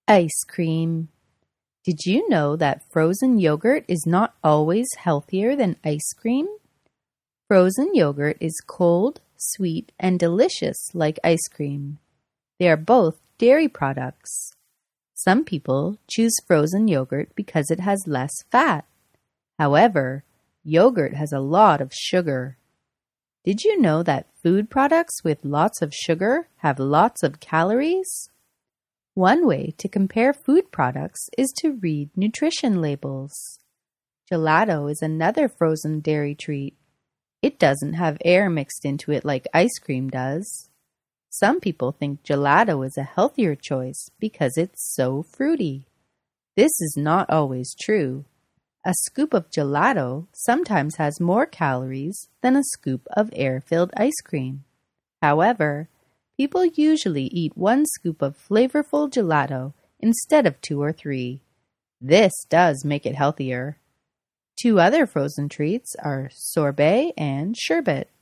Ice cream. Did you know that frozen yogurt is not always healthier than ice cream? Frozen yogurt is cold, sweet, and delicious like ice cream. They are both dairy products. Some people choose frozen yogurt because it has less fat. However, yogurt has a lot of sugar. Did you know that food products with lots of sugar have lots of calories? One way to compare food products is to read nutrition labels. Gelato is another frozen dairy treat. It doesn't have air mixed into it like ice cream does. Some people think gelato is a healthier choice because it's so fruity. This is not always true. A scoop of gelato sometimes has more calories than a scoop of air-filled ice cream. However, people usually eat 1 scoop of flavorful gelato instead of 2 or 3. This does make it healthier. 2 other frozen treats are sorbet and sherbet.